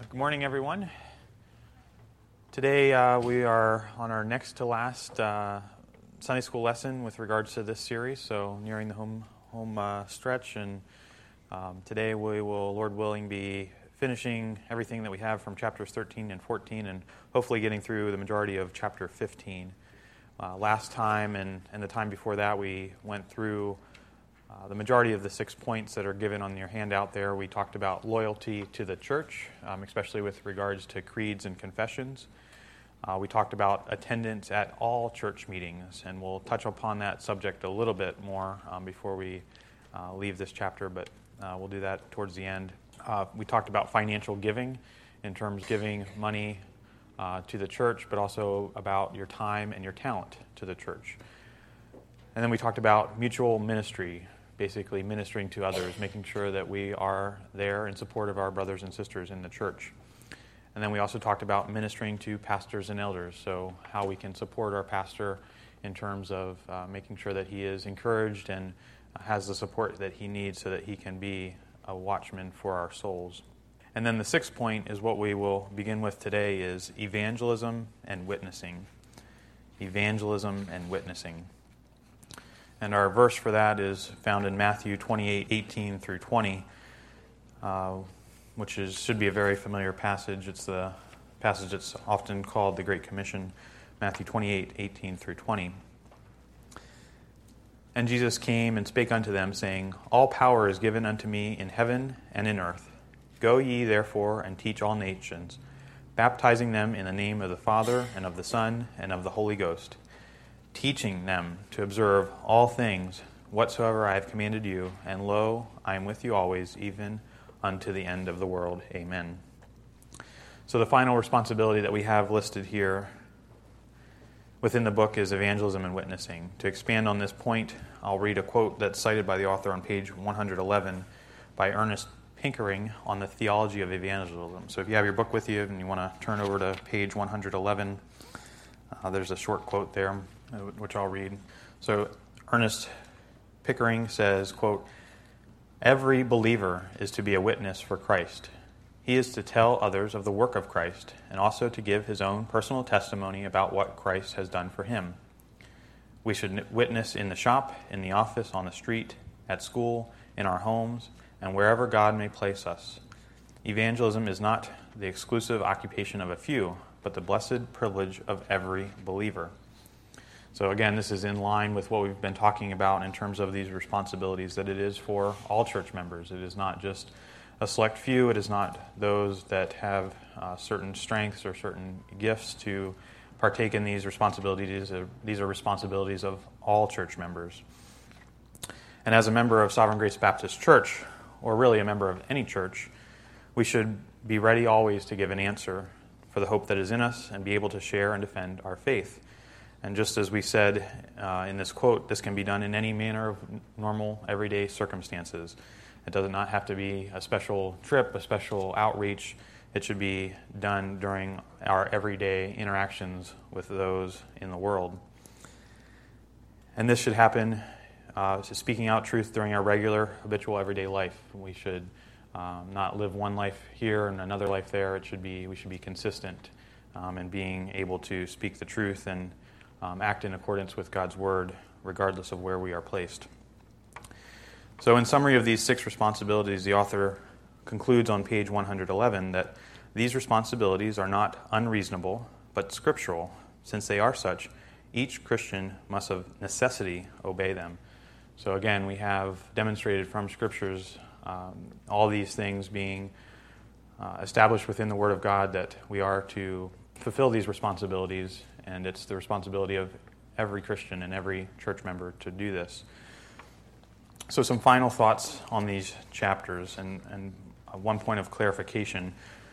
Good morning, everyone. Today we are on our next to last Sunday school lesson with regards to this series, so nearing the home stretch, and today we will, Lord willing, be finishing everything that we have from chapters 13 and 14 and hopefully getting through the majority of chapter 15. Last time and the time before that we went through the majority of the 6 points that are given on your handout there. We talked about loyalty to the church, especially with regards to creeds and confessions. We talked about attendance at all church meetings, and we'll touch upon that subject a little bit more before we leave this chapter, but we'll do that towards the end. We talked about financial giving, in terms of giving money to the church, but also about your time and your talent to the church. And then we talked about mutual ministry, basically ministering to others, making sure that we are there in support of our brothers and sisters in the church. And then we also talked about ministering to pastors and elders, so how we can support our pastor in terms of making sure that he is encouraged and has the support that he needs so that he can be a watchman for our souls. And then the 6th point is what we will begin with today, is evangelism and witnessing. Evangelism and witnessing. And our verse for that is found in Matthew 28:18 through 20, which should be a very familiar passage. It's the passage that's often called the Great Commission, Matthew 28:18 through 20. And Jesus came and spake unto them, saying, All power is given unto me in heaven and in earth. Go ye therefore and teach all nations, baptizing them in the name of the Father and of the Son and of the Holy Ghost, teaching them to observe all things whatsoever I have commanded you, and lo, I am with you always, even unto the end of the world. Amen. So the final responsibility that we have listed here within the book is evangelism and witnessing. To expand on this point, I'll read a quote that's cited by the author on page 111 by Ernest Pickering on the theology of evangelism. So if you have your book with you and you want to turn over to page 111, there's a short quote there, which I'll read. So Ernest Pickering says, quote, Every believer is to be a witness for Christ. He is to tell others of the work of Christ and also to give his own personal testimony about what Christ has done for him. We should witness in the shop, in the office, on the street, at school, in our homes, and wherever God may place us. Evangelism is not the exclusive occupation of a few, but the blessed privilege of every believer. So again, this is in line with what we've been talking about in terms of these responsibilities, that it is for all church members. It is not just a select few. It is not those that have certain strengths or certain gifts to partake in these responsibilities. These are responsibilities of all church members. And as a member of Sovereign Grace Baptist Church, or really a member of any church, we should be ready always to give an answer for the hope that is in us and be able to share and defend our faith. And just as we said in this quote, this can be done in any manner of normal, everyday circumstances. It does not have to be a special trip, a special outreach. It should be done during our everyday interactions with those in the world. And this should happen, speaking out truth during our regular, habitual, everyday life. We should not live one life here and another life there. We should be consistent in being able to speak the truth and act in accordance with God's word, regardless of where we are placed. So in summary of these 6 responsibilities, the author concludes on page 111 that these responsibilities are not unreasonable, but scriptural. Since they are such, each Christian must of necessity obey them. So again, we have demonstrated from scriptures all these things being established within the Word of God, that we are to fulfill these responsibilities, and it's the responsibility of every Christian and every church member to do this. So some final thoughts on these chapters, and one point of clarification.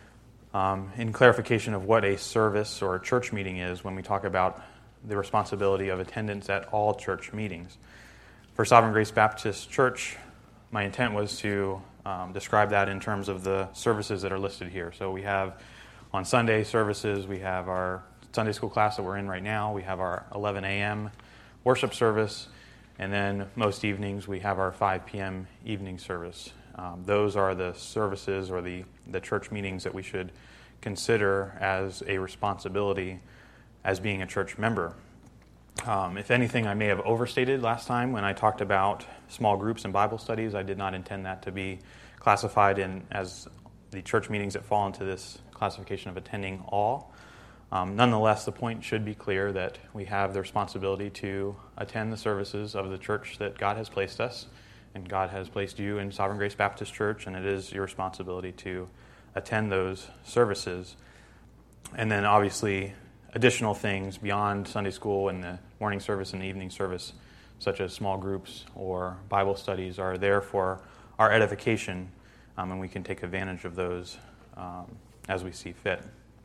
In clarification of what a service or a church meeting is, when we talk about the responsibility of attendance at all church meetings. For Sovereign Grace Baptist Church, my intent was to describe that in terms of the services that are listed here. So we have on Sunday services, we have our Sunday school class that we're in right now, we have our 11 a.m. worship service, and then most evenings we have our 5 p.m. evening service. those are the services or the church meetings that we should consider as a responsibility as being a church member. If anything, I may have overstated last time when I talked about small groups and Bible studies. I did not intend that to be classified as the church meetings that fall into this classification of attending all. Nonetheless, the point should be clear that we have the responsibility to attend the services of the church that God has placed us, and God has placed you in Sovereign Grace Baptist Church, and it is your responsibility to attend those services. And then obviously additional things beyond Sunday school and the morning service and the evening service, such as small groups or Bible studies, are there for our edification, and we can take advantage of those as we see fit.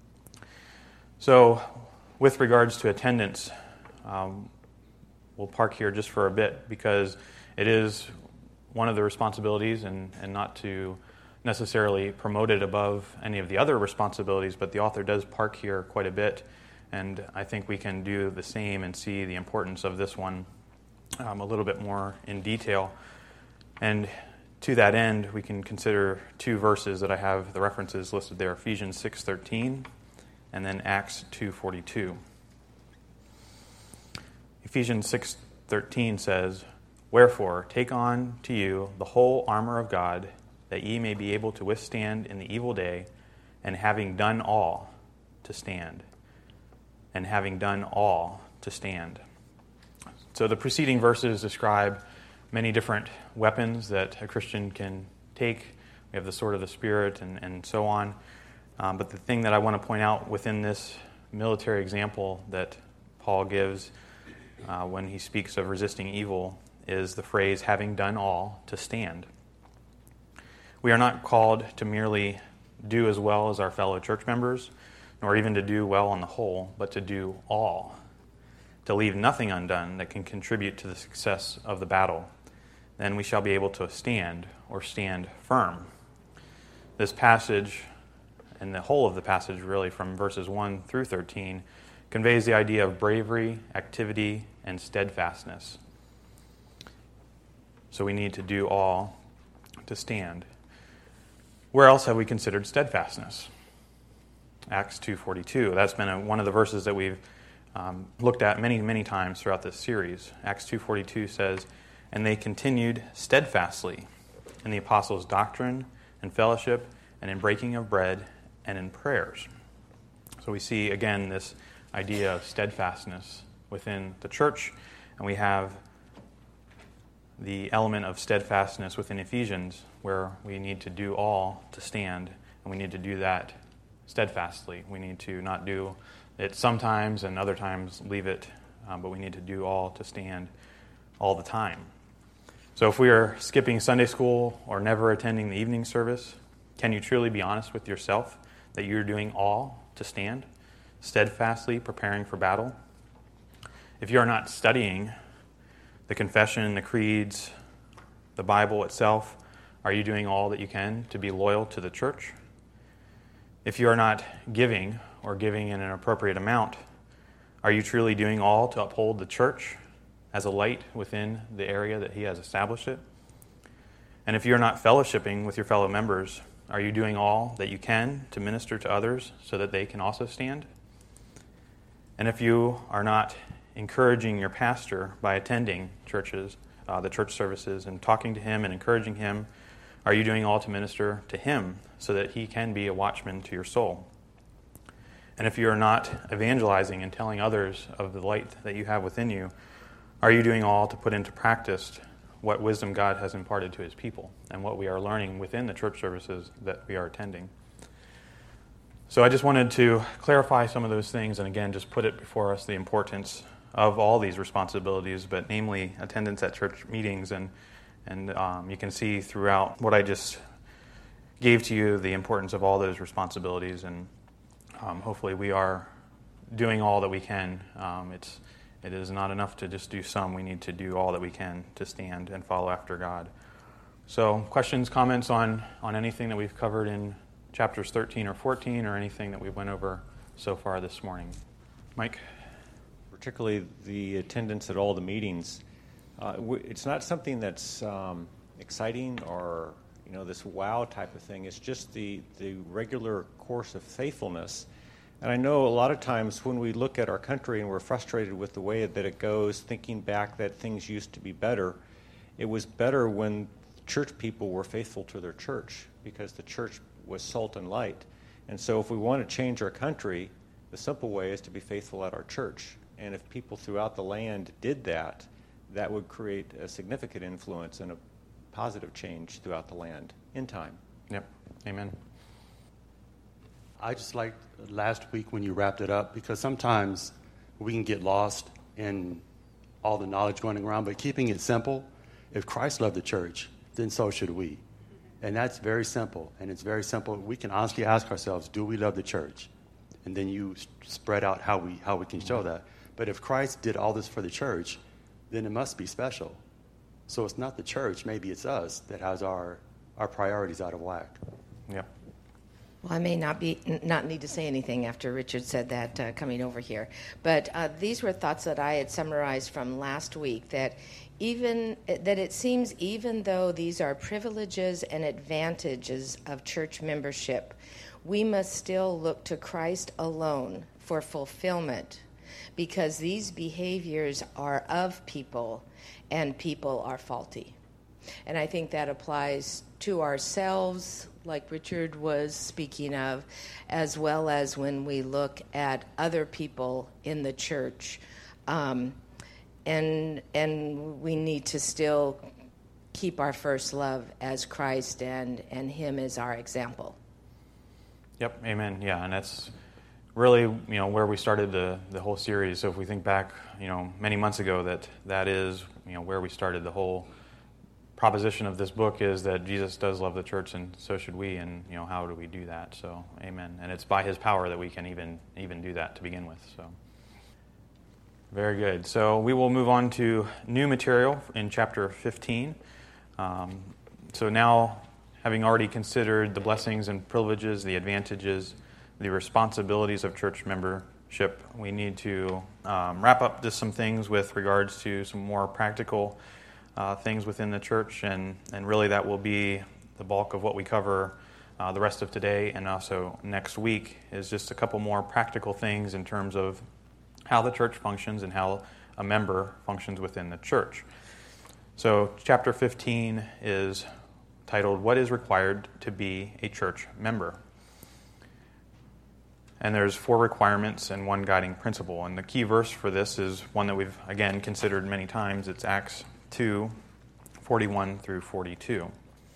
So with regards to attendance, we'll park here just for a bit because it is one of the responsibilities, and not to necessarily promote it above any of the other responsibilities, but the author does park here quite a bit, and I think we can do the same and see the importance of this one a little bit more in detail. And to that end, we can consider two verses that I have the references listed there, Ephesians 6:13 and then Acts 2:42. Ephesians 6:13 says, "Wherefore, take on to you the whole armor of God, that ye may be able to withstand in the evil day, and having done all, to stand." And having done all, to stand. So the preceding verses describe many different weapons that a Christian can take. We have the sword of the Spirit and so on. But the thing that I want to point out within this military example that Paul gives when he speaks of resisting evil is the phrase, having done all, to stand. We are not called to merely do as well as our fellow church members, nor even to do well on the whole, but to do all, to leave nothing undone that can contribute to the success of the battle. Then we shall be able to stand, or stand firm. This passage, and the whole of the passage really from verses 1 through 13, conveys the idea of bravery, activity, and steadfastness. So we need to do all to stand. Where else have we considered steadfastness? Acts 2:42. That's been one of the verses that we've looked at many, many times throughout this series. Acts 2:42 says, "And they continued steadfastly in the apostles' doctrine and fellowship, and in breaking of bread, and in prayers." So we see, again, this idea of steadfastness within the church, and we have the element of steadfastness within Ephesians, where we need to do all to stand, and we need to do that steadfastly. We need to not do it sometimes and other times leave it, but we need to do all to stand all the time. So if we are skipping Sunday school or never attending the evening service, can you truly be honest with yourself that you're doing all to stand, steadfastly preparing for battle? If you are not studying the confession, the creeds, the Bible itself, are you doing all that you can to be loyal to the church? If you are not giving, or giving in an appropriate amount, are you truly doing all to uphold the church as a light within the area that he has established it? And if you're not fellowshipping with your fellow members, are you doing all that you can to minister to others so that they can also stand? And if you are not encouraging your pastor by attending churches, the church services, and talking to him and encouraging him, are you doing all to minister to him so that he can be a watchman to your soul? And if you are not evangelizing and telling others of the light that you have within you, are you doing all to put into practice what wisdom God has imparted to his people and what we are learning within the church services that we are attending? So I just wanted to clarify some of those things and again just put it before us the importance of all these responsibilities, but namely attendance at church meetings. And you can see throughout what I just gave to you the importance of all those responsibilities, and hopefully we are doing all that we can. It is not enough to just do some. We need to do all that we can to stand and follow after God. So questions, comments on anything that we've covered in chapters 13 or 14 or anything that we went over so far this morning? Mike? Particularly the attendance at all the meetings. It's not something that's exciting or this wow type of thing. It's just the regular course of faithfulness. And I know a lot of times when we look at our country and we're frustrated with the way that it goes, thinking back that things used to be better, it was better when church people were faithful to their church because the church was salt and light. And so if we want to change our country, the simple way is to be faithful at our church. And if people throughout the land did that, that would create a significant influence and a positive change throughout the land in time. Yep. Amen. I just liked last week when you wrapped it up, because sometimes we can get lost in all the knowledge going around, but keeping it simple. If Christ loved the church, then so should we. And that's very simple, and it's very simple. We can honestly ask ourselves, do we love the church? And then you spread out how we can show that. But if Christ did all this for the church, then it must be special. So it's not the church, maybe it's us that has our priorities out of whack. Yep. Well, I may not need to say anything after Richard said that coming over here, but these were thoughts that I had summarized from last week, that it seems even though these are privileges and advantages of church membership, we must still look to Christ alone for fulfillment, because these behaviors are of people and people are faulty. And I think that applies to ourselves, like Richard was speaking of, as well as when we look at other people in the church. And we need to still keep our first love as Christ and Him as our example. Yep, amen. Yeah, and that's really, where we started the whole series. So if we think back, many months ago, that is, where we started. The whole proposition of this book is that Jesus does love the church, and so should we. And how do we do that? So, amen. And it's by His power that we can even do that to begin with. So, very good. So we will move on to new material in chapter 15. So now, having already considered the blessings and privileges, the advantages, the responsibilities of church membership, we need to wrap up just some things with regards to some more practical things within the church, and really that will be the bulk of what we cover the rest of today and also next week, is just a couple more practical things in terms of how the church functions and how a member functions within the church. So chapter 15 is titled, What is Required to be a Church Member? And there's 4 requirements and 1 guiding principle. And the key verse for this is one that we've, again, considered many times. It's Acts 2, 41 through 42.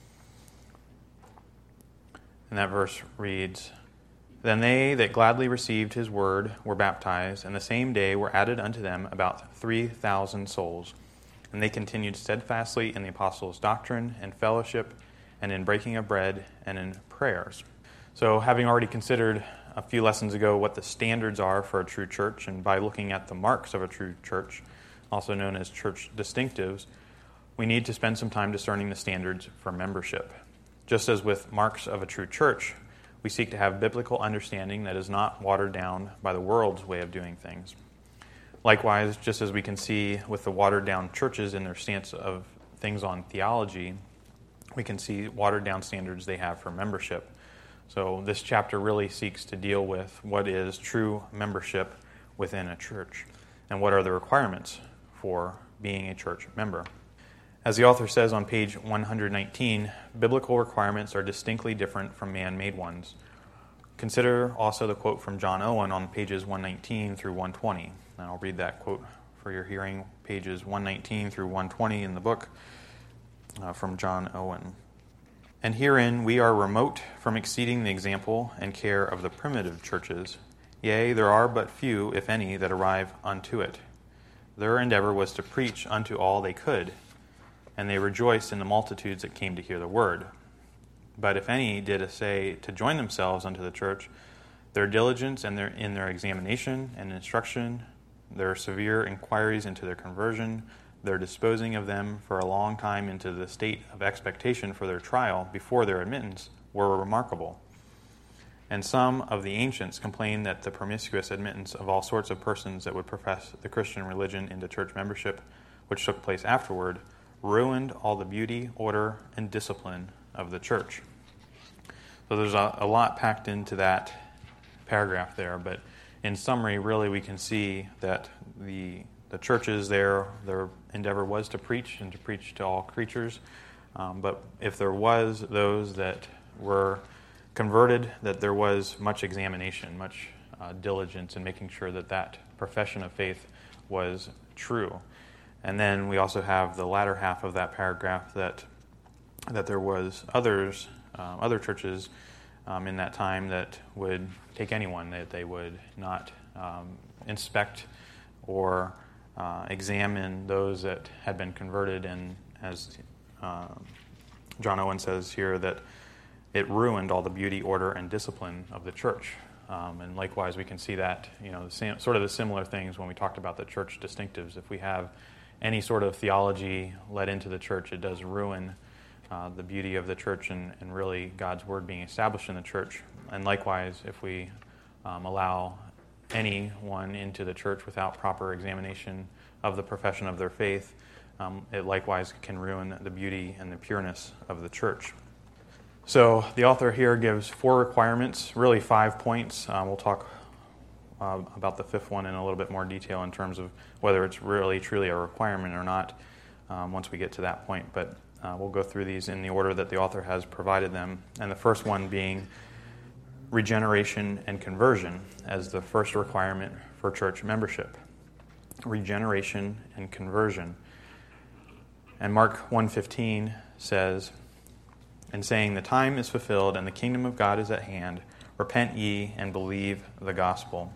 And that verse reads, Then they that gladly received his word were baptized, and the same day were added unto them about 3,000 souls. And they continued steadfastly in the apostles' doctrine and fellowship, and in breaking of bread, and in prayers. So having already considered a few lessons ago what the standards are for a true church, and by looking at the marks of a true church, also known as church distinctives, we need to spend some time discerning the standards for membership. Just as with marks of a true church, we seek to have biblical understanding that is not watered down by the world's way of doing things. Likewise, just as we can see with the watered-down churches in their stance of things on theology, we can see watered-down standards they have for membership. So this chapter really seeks to deal with what is true membership within a church and what are the requirements for being a church member. As the author says on page 119, biblical requirements are distinctly different from man-made ones. Consider also the quote from John Owen on pages 119 through 120. And I'll read that quote for your hearing, pages 119 through 120 in the book from John Owen. And herein we are remote from exceeding the example and care of the primitive churches. Yea, there are but few, if any, that arrive unto it. Their endeavor was to preach unto all they could, and they rejoiced in the multitudes that came to hear the word. But if any did essay to join themselves unto the church, their diligence and in their examination and instruction, their severe inquiries into their conversion, their disposing of them for a long time into the state of expectation for their trial before their admittance, were remarkable. And some of the ancients complained that the promiscuous admittance of all sorts of persons that would profess the Christian religion into church membership, which took place afterward, ruined all the beauty, order, and discipline of the church. So there's a lot packed into that paragraph there, but in summary, really we can see that the churches there, their endeavor was to preach and to preach to all creatures. But if there was those that were converted, that there was much examination, much diligence in making sure that that profession of faith was true. And then we also have the latter half of that paragraph that there was other churches in that time that would take anyone, that they would not inspect or examine those that had been converted, and as John Owen says here, that it ruined all the beauty, order, and discipline of the church. And likewise, we can see that, sort of the similar things when we talked about the church distinctives. If we have any sort of theology let into the church, it does ruin the beauty of the church and really God's word being established in the church. And likewise, if we allow anyone into the church without proper examination of the profession of their faith, it likewise can ruin the beauty and the pureness of the church. So the author here gives 4 requirements, really 5 points. We'll talk about the 5th one in a little bit more detail in terms of whether it's really truly a requirement or not once we get to that point. But we'll go through these in the order that the author has provided them. And the first one being regeneration and conversion as the first requirement for church membership. Regeneration and conversion. And Mark 1:15 says, "And saying, the time is fulfilled and the kingdom of God is at hand. Repent ye and believe the gospel."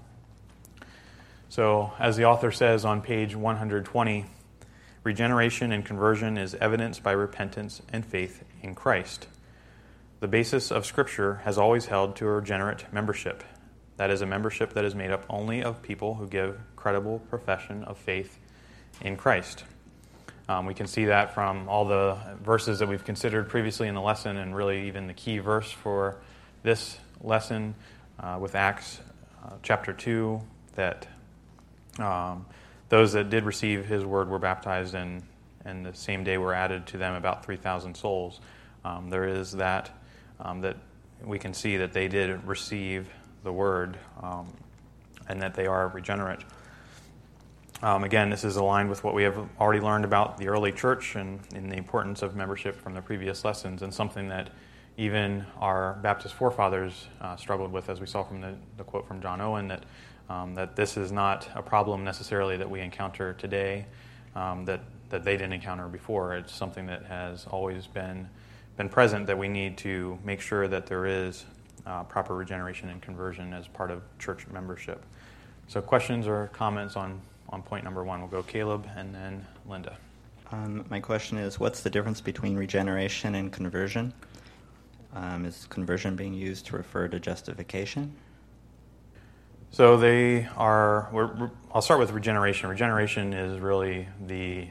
So, as the author says on page 120, regeneration and conversion is evidenced by repentance and faith in Christ. The basis of Scripture has always held to a regenerate membership. That is a membership that is made up only of people who give credible profession of faith in Christ. We can see that from all the verses that we've considered previously in the lesson, and really even the key verse for this lesson with Acts chapter 2, that those that did receive his word were baptized, and the same day were added to them about 3,000 souls. There is that we can see that they did receive the word and that they are regenerate. Again, this is aligned with what we have already learned about the early church and the importance of membership from the previous lessons, and something that even our Baptist forefathers struggled with, as we saw from the quote from John Owen, that this is not a problem necessarily that we encounter today, that they didn't encounter before. It's something that has always been present, that we need to make sure that there is proper regeneration and conversion as part of church membership. So questions or comments on point number 1? We'll go Caleb and then Linda. My question is, what's the difference between regeneration and conversion? Is conversion being used to refer to justification? So they are. I'll start with regeneration. Regeneration is really the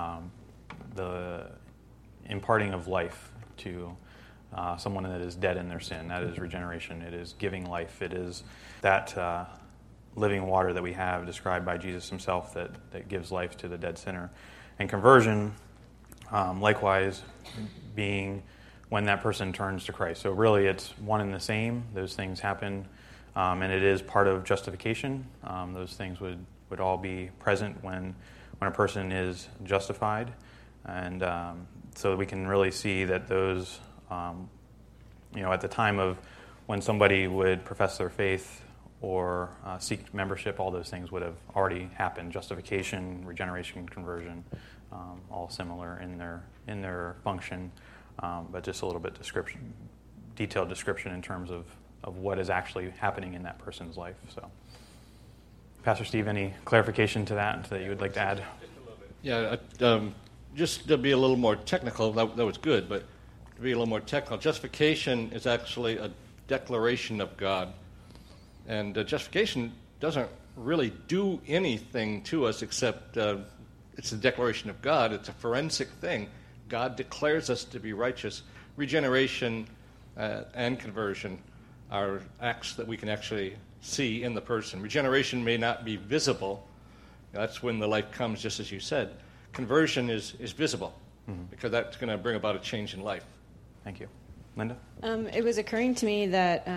imparting of life to someone that is dead in their sin. That is regeneration. It is giving life. It is that living water that we have described by Jesus himself that gives life to the dead sinner. And conversion, likewise, being when that person turns to Christ. So really it's one and the same. Those things happen, and it is part of justification. Those things would all be present when a person is justified. And so we can really see that those, at the time of when somebody would profess their faith or seek membership, all those things would have already happened. Justification, regeneration, conversion, all similar in their function, but just a little bit detailed description in terms of what is actually happening in that person's life. So, Pastor Steve, any clarification to that you would like to add? Yeah, just to be a little more technical, that was good, but to be a little more technical, justification is actually a declaration of God. And justification doesn't really do anything to us except it's a declaration of God. It's a forensic thing. God declares us to be righteous. Regeneration and conversion are acts that we can actually see in the person. Regeneration may not be visible. That's when the life comes, just as you said. Conversion is visible, because that's going to bring about a change in life. Thank you. Linda? It was occurring to me that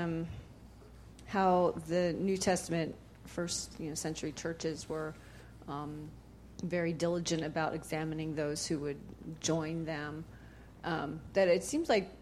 how the New Testament first century churches were very diligent about examining those who would join them. That it seems like,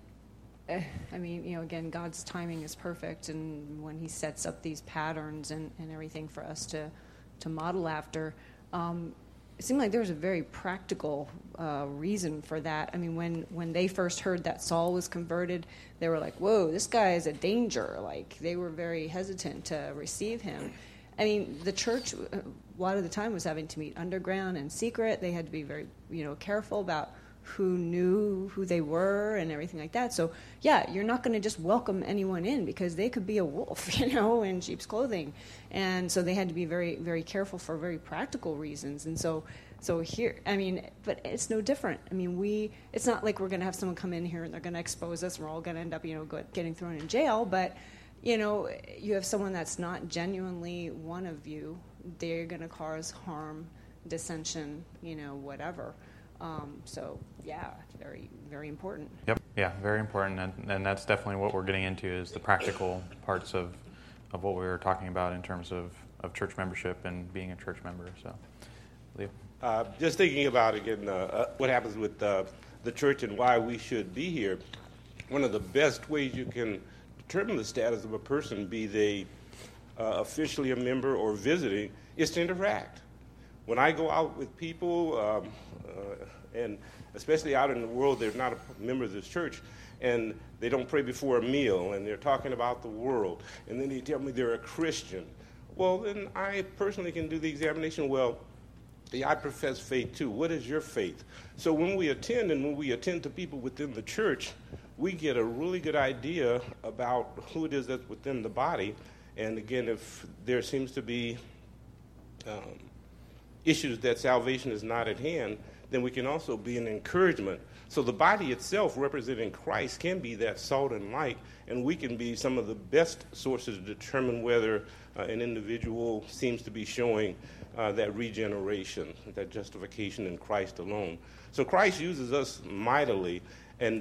again, God's timing is perfect, and when He sets up these patterns and everything for us to model after, it seemed like there was a very practical reason for that. I mean, when they first heard that Saul was converted, they were like, "Whoa, this guy is a danger!" Like, they were very hesitant to receive him. I mean, the church, a lot of the time, was having to meet underground and secret. They had to be very, careful about who knew who they were and everything like that. So, yeah, you're not going to just welcome anyone in because they could be a wolf, in sheep's clothing. And so they had to be very, very careful for very practical reasons. And so here, but it's no different. I mean, it's not like we're going to have someone come in here and they're going to expose us and we're all going to end up, getting thrown in jail. But, you have someone that's not genuinely one of you, they're going to cause harm, dissension, whatever. So, yeah, very, very important. Yep. Yeah, very important. And that's definitely what we're getting into is the practical parts of what we were talking about in terms of church membership and being a church member. So, Leo? Just thinking about, again, what happens with the church and why we should be here, one of the best ways you can determine the status of a person, be they officially a member or visiting, is to interact. When I go out with people, and especially out in the world, they're not a member of this church, and they don't pray before a meal, and they're talking about the world, and then they tell me they're a Christian. Well, then I personally can do the examination. Well, I profess faith too. What is your faith? So when we attend to people within the church, we get a really good idea about who it is that's within the body. And again, if there seems to be issues that salvation is not at hand, then we can also be an encouragement. So the body itself, representing Christ, can be that salt and light, and we can be some of the best sources to determine whether an individual seems to be showing that regeneration, that justification in Christ alone. So Christ uses us mightily. And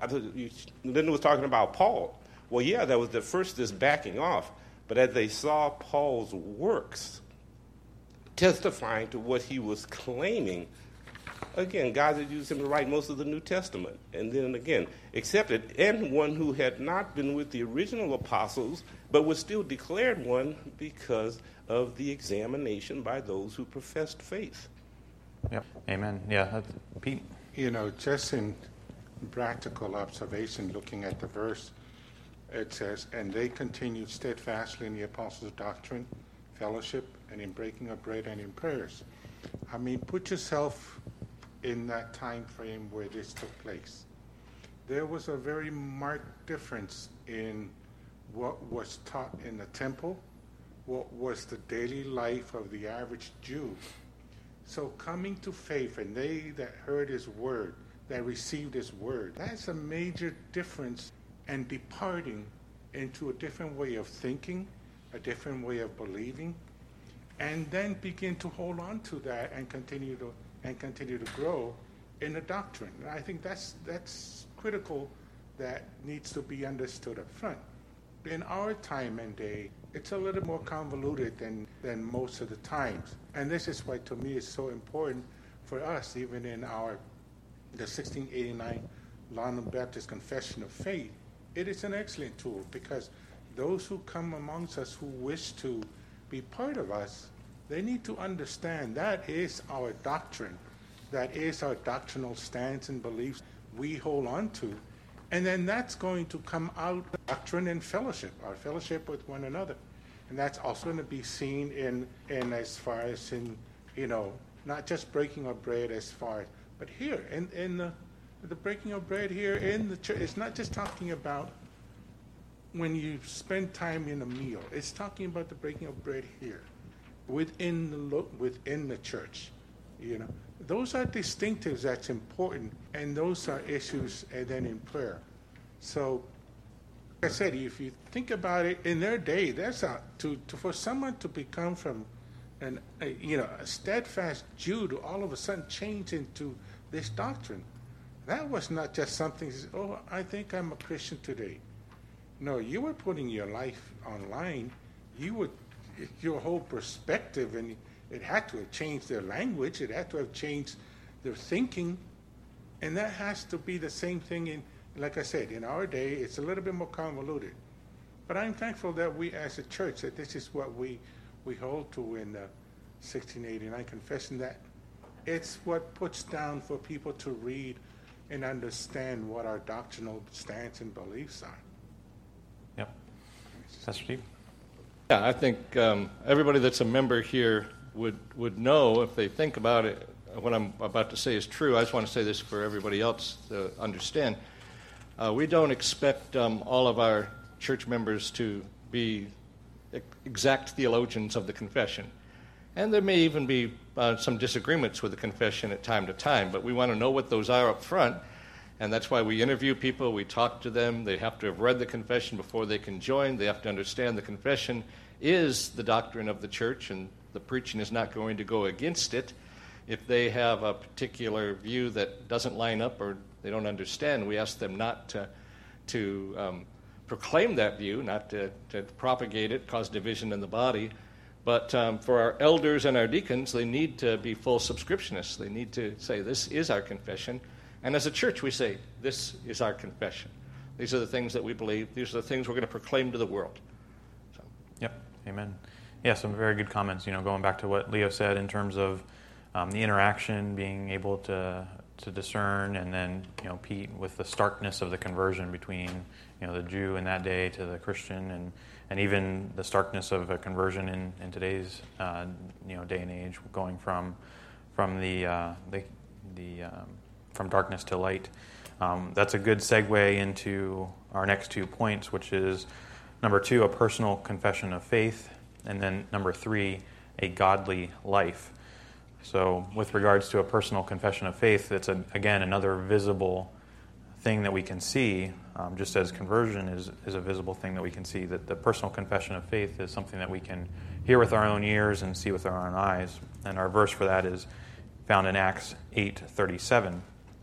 Linda was talking about Paul. Well, yeah, that was the first this backing off. But as they saw Paul's works testifying to what he was claiming, again, God had used him to write most of the New Testament. And then again, accepted, and one who had not been with the original apostles, but was still declared one because of the examination by those who professed faith. Yep. Amen. Yeah. That's Pete. Just in practical observation, looking at the verse, it says, "And they continued steadfastly in the apostles' doctrine, fellowship, and in breaking of bread and in prayers." I mean, put yourself in that time frame where this took place. There was a very marked difference in what was taught in the temple, what was the daily life of the average Jew. So coming to faith, and they that heard his word, that received his word, that's a major difference, and departing into a different way of thinking, a different way of believing, and then begin to hold on to that and continue to grow in the doctrine. And I think that's critical, that needs to be understood up front. In our time and day, it's a little more convoluted than most of the times. And this is why, to me, it's so important for us, even in the 1689 London Baptist Confession of Faith. It is an excellent tool, because those who come amongst us who wish to be part of us, they need to understand that is our doctrine. That is our doctrinal stance and beliefs we hold on to. And then that's going to come out doctrine and fellowship, our fellowship with one another. And that's also going to be seen in as far as in, not just breaking of bread as far as, but here, in the breaking of bread here in the church. It's not just talking about when you spend time in a meal. It's talking about the breaking of bread here, within the church. Those are distinctives that's important, and those are issues, and then in prayer. So, like I said, if you think about it, in their day, that's for someone to become from a steadfast Jew to all of a sudden change into this doctrine. That was not just something, oh, I think I'm a Christian today. No, you were putting your life online. Your whole perspective, and it had to have changed their language. It had to have changed their thinking. And that has to be the same thing in, like I said, in our day, it's a little bit more convoluted. But I'm thankful that we as a church, that this is what we hold to in the 1689 Confession, that it's what puts down for people to read and understand what our doctrinal stance and beliefs are. Yep. Pastor Steve? Yeah, I think everybody that's a member here would know, if they think about it, what I'm about to say is true. I just want to say this for everybody else to understand. We don't expect all of our church members to be exact theologians of the confession. And there may even be some disagreements with the confession at time to time, but we want to know what those are up front, and that's why we interview people, we talk to them. They have to have read the confession before they can join. They have to understand the confession is the doctrine of the church, and the preaching is not going to go against it. If they have a particular view that doesn't line up or they don't understand, we ask them not to proclaim that view, not to propagate it, cause division in the body. But for our elders and our deacons, they need to be full subscriptionists. They need to say, this is our confession. And as a church, we say, this is our confession. These are the things that we believe. These are the things we're going to proclaim to the world. So. Yep. Amen. Yeah, some very good comments. Going back to what Leo said in terms of the interaction, being able to discern, and then Pete with the starkness of the conversion between the Jew in that day to the Christian, and even the starkness of a conversion in today's day and age, going from darkness to light. That's a good segue into our next 2 points, which is number 2, a personal confession of faith, and then number 3, a godly life. So with regards to a personal confession of faith, it's, again, another visible thing that we can see, just as conversion is a visible thing that we can see, that the personal confession of faith is something that we can hear with our own ears and see with our own eyes. And our verse for that is found in Acts 8:37,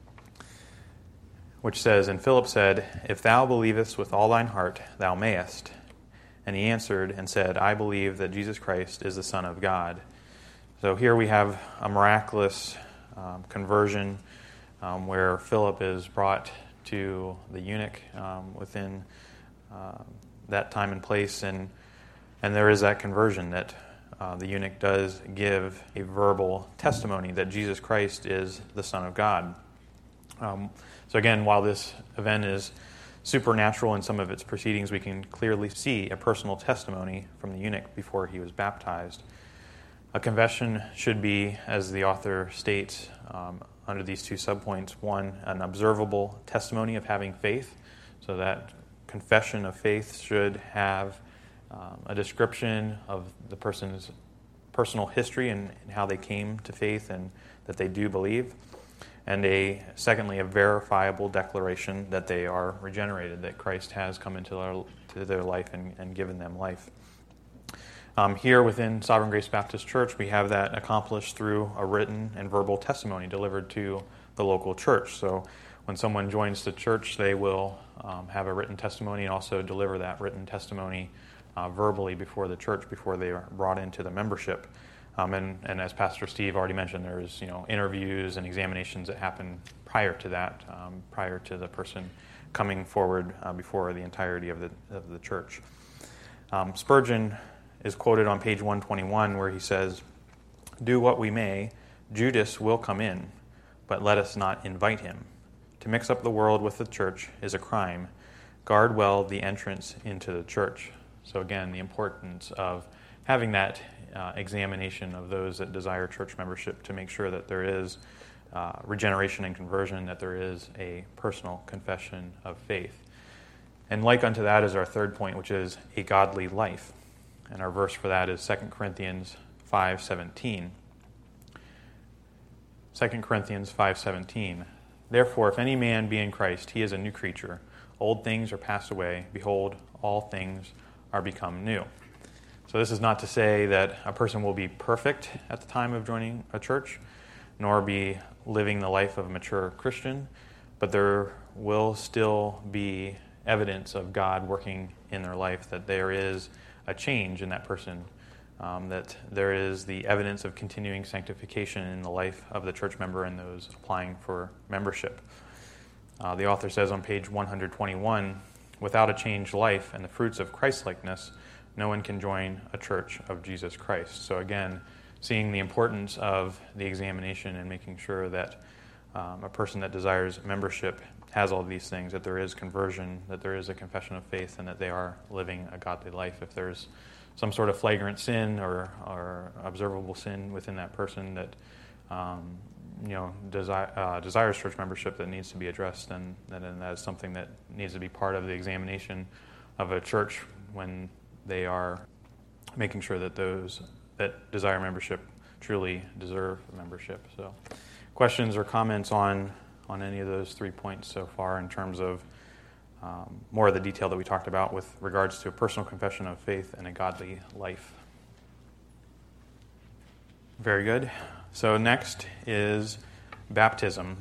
which says, "And Philip said, If thou believest with all thine heart, thou mayest. And he answered and said, I believe that Jesus Christ is the Son of God." So here we have a miraculous conversion where Philip is brought to the eunuch within that time and place, and there is that conversion that the eunuch does give a verbal testimony that Jesus Christ is the Son of God. So again, while this event is supernatural in some of its proceedings, we can clearly see a personal testimony from the eunuch before he was baptized. A confession should be, as the author states under these 2 subpoints, 1, an observable testimony of having faith. So that confession of faith should have a description of the person's personal history and how they came to faith and that they do believe. And secondly, a verifiable declaration that they are regenerated, that Christ has come into their life and given them life. Here within Sovereign Grace Baptist Church, we have that accomplished through a written and verbal testimony delivered to the local church. So when someone joins the church, they will have a written testimony and also deliver that written testimony verbally before the church, before they are brought into the membership. And as Pastor Steve already mentioned, there's interviews and examinations that happen prior to that, prior to the person coming forward before the entirety of the church. Spurgeon is quoted on page 121 where he says, "Do what we may, Judas will come in, but let us not invite him. To mix up the world with the church is a crime. Guard well the entrance into the church." So again, the importance of having that examination of those that desire church membership to make sure that there is regeneration and conversion, that there is a personal confession of faith. And like unto that is our 3rd point, which is a godly life. And our verse for that is 2 Corinthians 5:17. 2 Corinthians 5:17. "Therefore, if any man be in Christ, he is a new creature. Old things are passed away. Behold, all things are become new." So this is not to say that a person will be perfect at the time of joining a church, nor be living the life of a mature Christian, but there will still be evidence of God working in their life, that there is a change in that person, that there is the evidence of continuing sanctification in the life of the church member and those applying for membership. The author says on page 121, without a changed life and the fruits of Christ-likeness, no one can join a church of Jesus Christ. So again, seeing the importance of the examination and making sure that a person that desires membership has all these things, that there is conversion, that there is a confession of faith, and that they are living a godly life. If there's some sort of flagrant sin or observable sin within that person that desires church membership that needs to be addressed, then that is something that needs to be part of the examination of a church when they are making sure that those that desire membership truly deserve membership. So, questions or comments on any of those 3 points so far in terms of more of the detail that we talked about with regards to a personal confession of faith and a godly life? Very good. So next is baptism.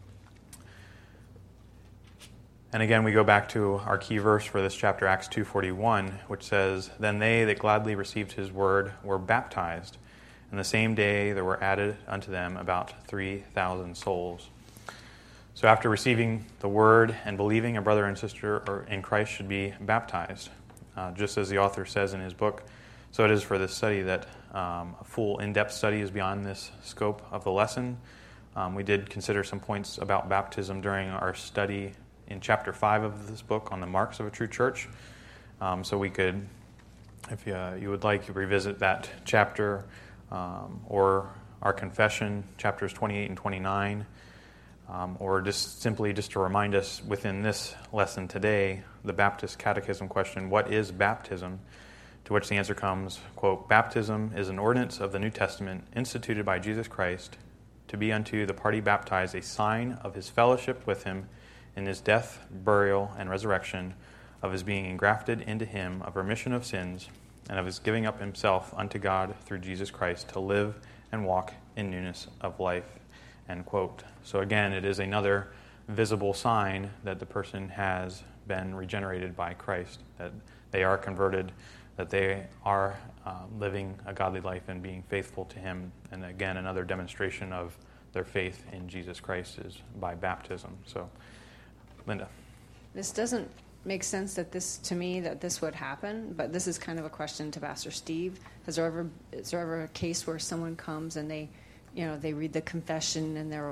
And again, we go back to our key verse for this chapter, Acts 2:41, which says, "Then they that gladly received his word were baptized, and the same day there were added unto them about 3,000 souls." So after receiving the word and believing, a brother and sister in Christ should be baptized. Just as the author says in his book, so it is for this study that a full in-depth study is beyond this scope of the lesson. We did consider some points about baptism during our study in chapter 5 of this book on the marks of a true church. So we could, if you would like, revisit that chapter or our confession, chapters 28 and 29, or just simply to remind us within this lesson today, the Baptist Catechism question, what is baptism? To which the answer comes, quote, "Baptism is an ordinance of the New Testament instituted by Jesus Christ to be unto the party baptized a sign of his fellowship with him in his death, burial, and resurrection, of his being engrafted into him, of remission of sins, and of his giving up himself unto God through Jesus Christ to live and walk in newness of life," end quote. So again, it is another visible sign that the person has been regenerated by Christ, that they are converted, that they are living a godly life and being faithful to him. And again, another demonstration of their faith in Jesus Christ is by baptism. So, Linda. This doesn't make sense that this would happen, but this is kind of a question to Pastor Steve. Is there ever a case where someone comes and they read the confession and they're,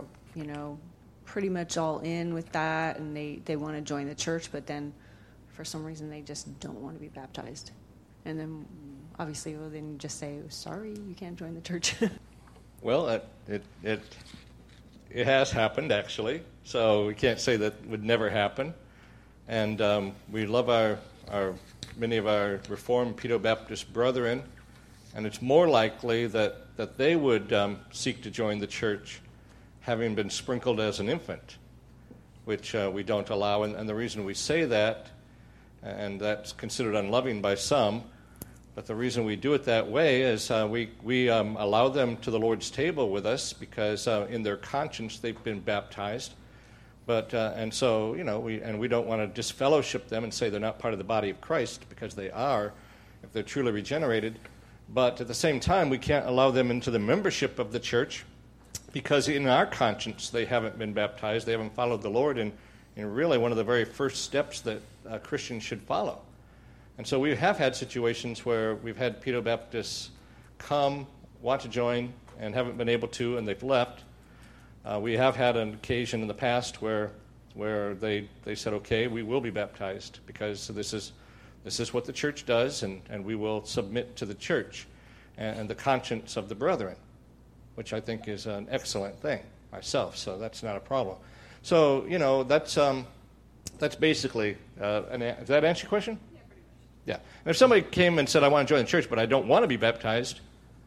pretty much all in with that and they want to join the church, but then for some reason they just don't want to be baptized? And then obviously, then you just say, sorry, you can't join the church. Well, it has happened, actually. So we can't say that would never happen. And we love many of our Reformed Pedo-Baptist brethren, and it's more likely that they would seek to join the church having been sprinkled as an infant, which we don't allow. And the reason we say that, and that's considered unloving by some, but the reason we do it that way is we allow them to the Lord's table with us because in their conscience they've been baptized. But and so we don't want to disfellowship them and say they're not part of the body of Christ, because they are, if they're truly regenerated. But at the same time, we can't allow them into the membership of the church because in our conscience they haven't been baptized. They haven't followed the Lord in really one of the very first steps that a Christian should follow. And so we have had situations where we've had Pedo-Baptists come, want to join, and haven't been able to, and they've left. We have had an occasion in the past where they said, okay, we will be baptized because this is what the church does, and we will submit to the church and the conscience of the brethren, which I think is an excellent thing myself, so that's not a problem. So, that's basically, does that answer your question? Yeah, pretty much. Yeah. And if somebody came and said, I want to join the church, but I don't want to be baptized,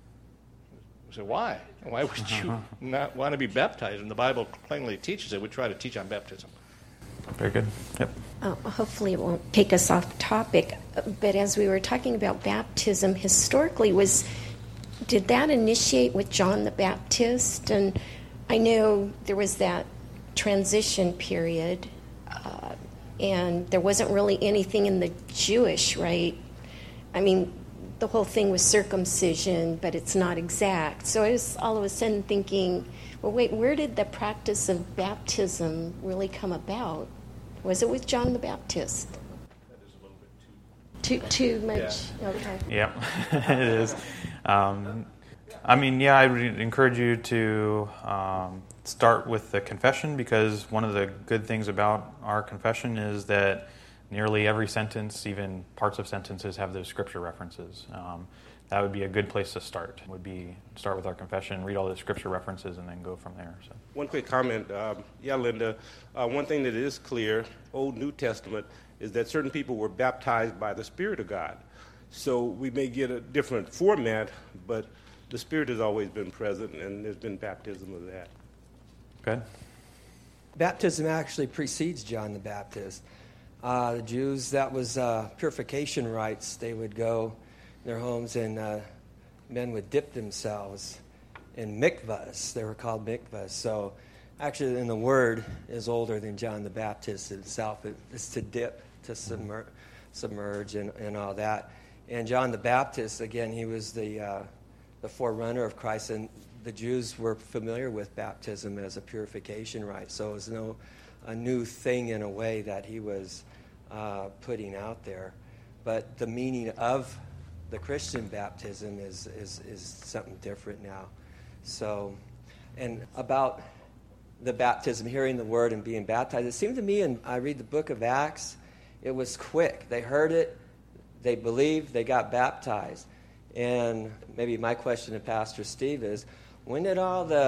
I say, why? Why would you not want to be baptized? And the Bible plainly teaches it. We try to teach on baptism. Very good. Yep. Hopefully it won't take us off topic, but as we were talking about baptism, historically, did that initiate with John the Baptist? And I know there was that transition period, and there wasn't really anything in the Jewish, right? I mean, the whole thing was circumcision, but it's not exact. So I was all of a sudden thinking, well, wait, where did the practice of baptism really come about? Was it with John the Baptist? Too much? Yeah. Okay. Yep, it is. I mean, yeah, I would encourage you to start with the confession, because one of the good things about our confession is that nearly every sentence, even parts of sentences, have those scripture references. That would be a good place to start. Would be start with our confession, read all the scripture references, and then go from there. So. One quick comment. Linda, one thing that is clear, Old New Testament, is that certain people were baptized by the Spirit of God. So we may get a different format, but the Spirit has always been present, and there's been baptism of that. Good. Baptism actually precedes John the Baptist. The Jews, that was purification rites. They would go in their homes, and men would dip themselves in mikvahs. They were called mikvahs. So actually, in the word is older than John the Baptist itself. It's to dip, to submerge, and all that. And John the Baptist, again, he was the forerunner of Christ, and the Jews were familiar with baptism as a purification rite. So it was a new thing in a way that he was putting out there. But the meaning of the Christian baptism is something different now. So, and about the baptism, hearing the word and being baptized, it seemed to me, and I read the book of Acts, it was quick. They heard it, they believed, they got baptized. And maybe my question to Pastor Steve is, when did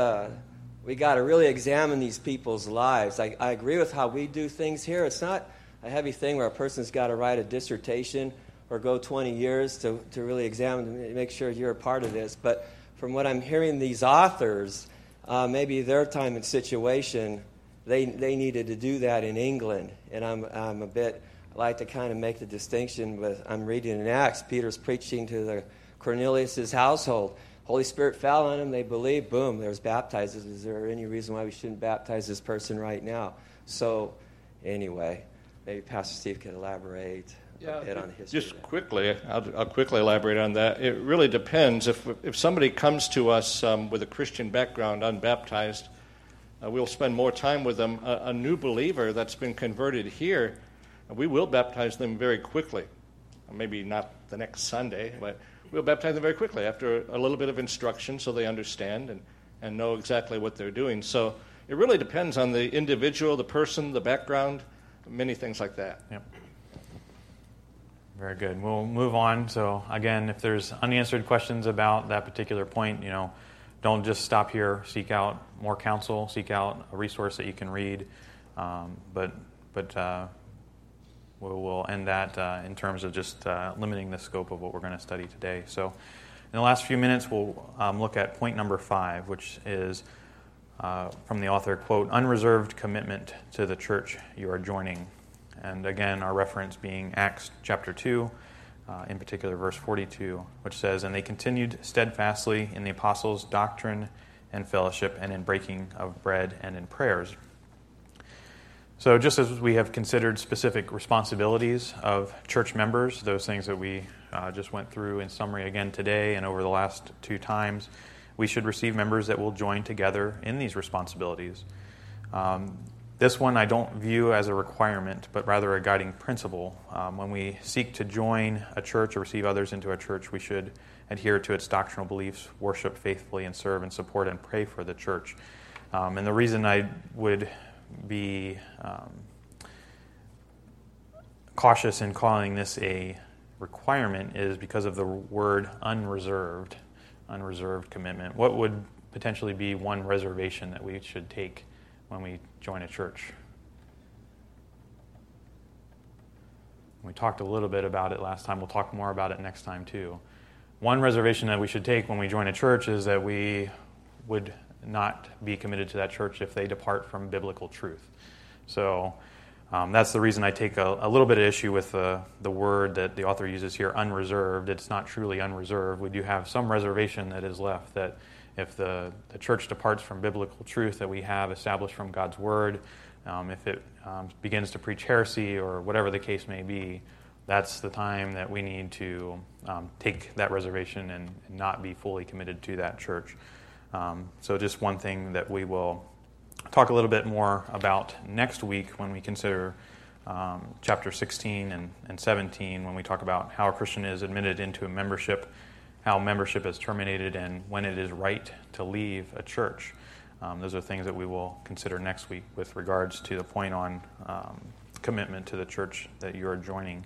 we got to really examine these people's lives? I agree with how we do things here. It's not a heavy thing where a person's got to write a dissertation or go 20 years to really examine, make sure you're a part of this. But from what I'm hearing, these authors, maybe their time and situation, they needed to do that in England. And I like to kind of make the distinction with, I'm reading in Acts, Peter's preaching to the Cornelius' household. Holy Spirit fell on him, they believed, boom, there's baptized. Is there any reason why we shouldn't baptize this person right now? So, anyway, maybe Pastor Steve could elaborate a bit on the history. Just quickly, I'll quickly elaborate on that. It really depends. If somebody comes to us with a Christian background, unbaptized, we'll spend more time with them. A new believer that's been converted here, we will baptize them very quickly. Maybe not the next Sunday, but we'll baptize them very quickly after a little bit of instruction so they understand and know exactly what they're doing. So it really depends on the individual, the person, the background, many things like that. Yep. Very good. We'll move on. So again, if there's unanswered questions about that particular point, don't just stop here. Seek out more counsel. Seek out a resource that you can read. But we'll end that in terms of just limiting the scope of what we're going to study today. So in the last few minutes, we'll look at point number 5, which is from the author, quote, unreserved commitment to the church you are joining. And again, our reference being Acts chapter 2, in particular verse 42, which says, and they continued steadfastly in the apostles' doctrine and fellowship and in breaking of bread and in prayers. So just as we have considered specific responsibilities of church members, those things that we just went through in summary again today and over the last 2 times, we should receive members that will join together in these responsibilities. This one I don't view as a requirement, but rather a guiding principle. When we seek to join a church or receive others into a church, we should adhere to its doctrinal beliefs, worship faithfully, and serve and support and pray for the church. And the reason I would be cautious in calling this a requirement is because of the word unreserved commitment. What would potentially be one reservation that we should take when we join a church? We talked a little bit about it last time. We'll talk more about it next time too. One reservation that we should take when we join a church is that we would not be committed to that church if they depart from biblical truth. So that's the reason I take a little bit of issue with the word that the author uses here, unreserved. It's not truly unreserved. We do have some reservation that is left, that if the church departs from biblical truth that we have established from God's Word, if it begins to preach heresy or whatever the case may be, that's the time that we need to take that reservation and not be fully committed to that church. So just one thing that we will talk a little bit more about next week when we consider chapter 16 and 17, when we talk about how a Christian is admitted into a membership, how membership is terminated, and when it is right to leave a church. Those are things that we will consider next week with regards to the point on commitment to the church that you are joining.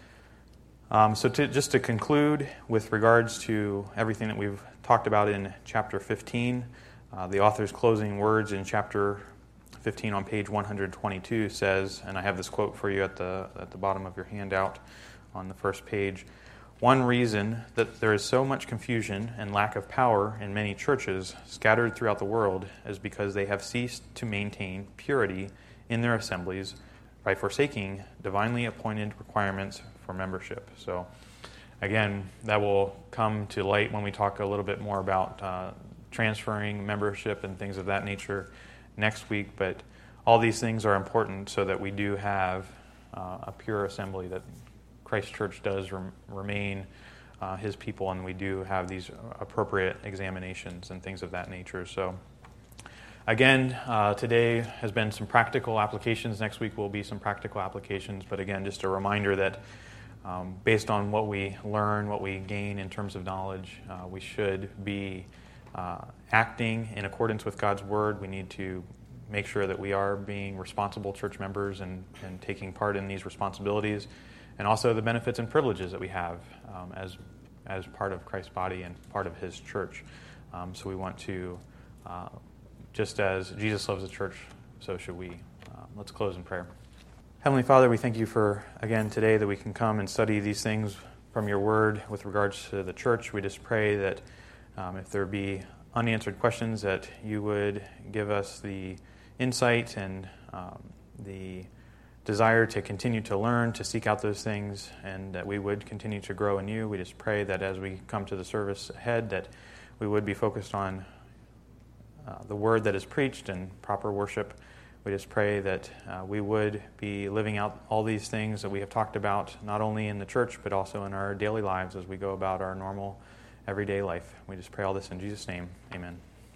Just to conclude with regards to everything that we've talked about in chapter 15, the author's closing words in chapter 15 on page 122 says, and I have this quote for you at the bottom of your handout on the first page, "One reason that there is so much confusion and lack of power in many churches scattered throughout the world is because they have ceased to maintain purity in their assemblies by forsaking divinely appointed requirements for membership." So again, that will come to light when we talk a little bit more about transferring membership and things of that nature next week. But all these things are important so that we do have a pure assembly, that Christ Church does remain his people, and we do have these appropriate examinations and things of that nature. So again, today has been some practical applications. Next week will be some practical applications. But again, just a reminder that based on what we learn, what we gain in terms of knowledge, we should be acting in accordance with God's Word. We need to make sure that we are being responsible church members and taking part in these responsibilities, and also the benefits and privileges that we have as part of Christ's body and part of His church. So we want to, just as Jesus loves the church, so should we. Let's close in prayer. Heavenly Father, we thank you for, again, today that we can come and study these things from your word with regards to the church. We just pray that if there be unanswered questions, that you would give us the insight and the desire to continue to learn, to seek out those things, and that we would continue to grow in you. We just pray that as we come to the service ahead, that we would be focused on the word that is preached and proper worship. We just pray that we would be living out all these things that we have talked about, not only in the church, but also in our daily lives as we go about our normal, everyday life. We just pray all this in Jesus' name. Amen.